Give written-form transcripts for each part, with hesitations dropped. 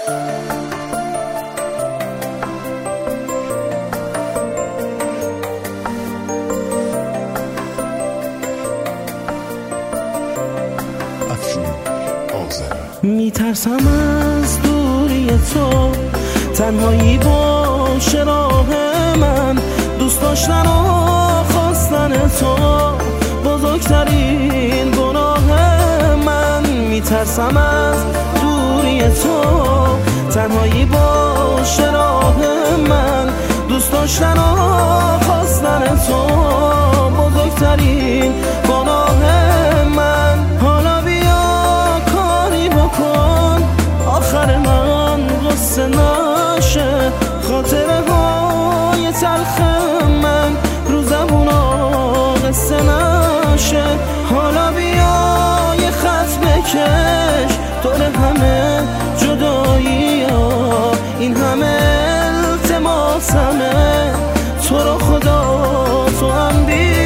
میترسم از دوری تو، تنهایی باشه راه من، دوست داشتن و خواستن تو بزرگترین گناه من. میترسم از دوری تو، تنهایی باشه راه من، دوست داشتن و خواستن تو بزرگترین گناه من. حالا بیا کاری بکن آخر من غصه نشه، خاطره های تلخ من رو زبونا قصه نشه. حالا بیا یه خط بکش دور همه جدایی ها، این همه التماسمه تو رو خدا تو هم بیا.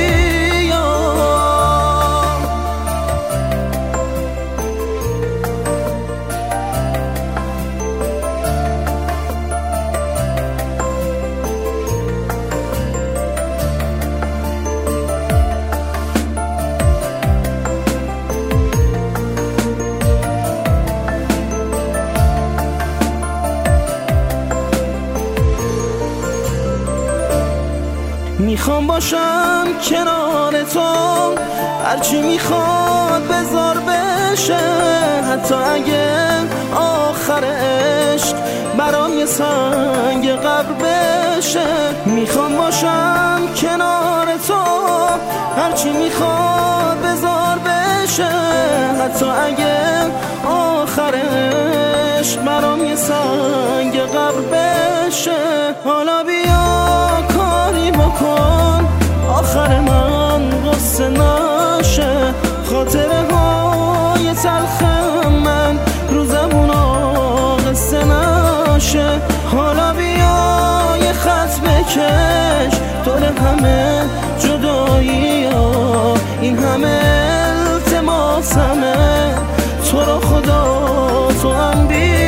میخوام باشم کنار تو، هرچی میخواد بذار بشه، حتی اگه آخر عشق برام یه سنگ قبر بشه. میخوام باشم کنار تو، هرچی میخواد بذار بشه، حتی اگه آخر عشق برام یه سنگ قبر بشه. حالا بیا کاری بکن آخر من غصه نشه، خاطره های تلخ من رو زبونا قصه نشه. حالا بیا یه خط بکش دور همه جدایی ها، این همه التماسمه تو رو خدا تو هم بیا.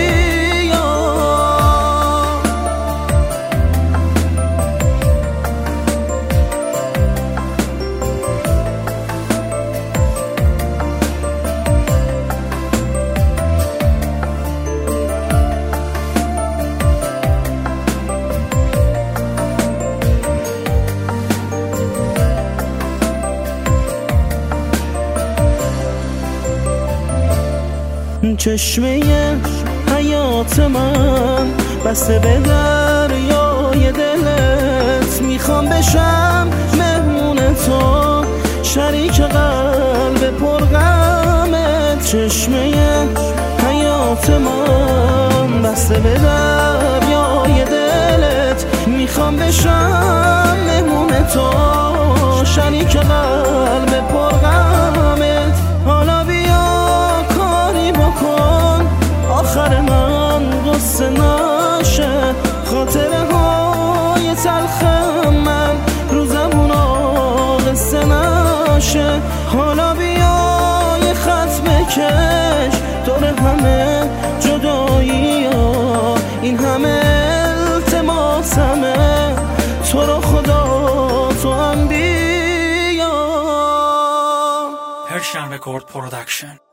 چشمه حیات من بسته به دریای دلت، میخوام بشم مهمون تو، شریک قلب پرغمت. چشمه حیات من بسته به دریای دلت، میخوام بشم مهمون تو، شریک قلب پرغمت. حالا بکن آخر من غصه نشه، خاطره های تلخ من رو زبونا قصه نشه. حالا بیا یه خط بکش دور همه جدایی ها، این همه التماسمه تو رو خدا تو هم بیا. Persian Record Production.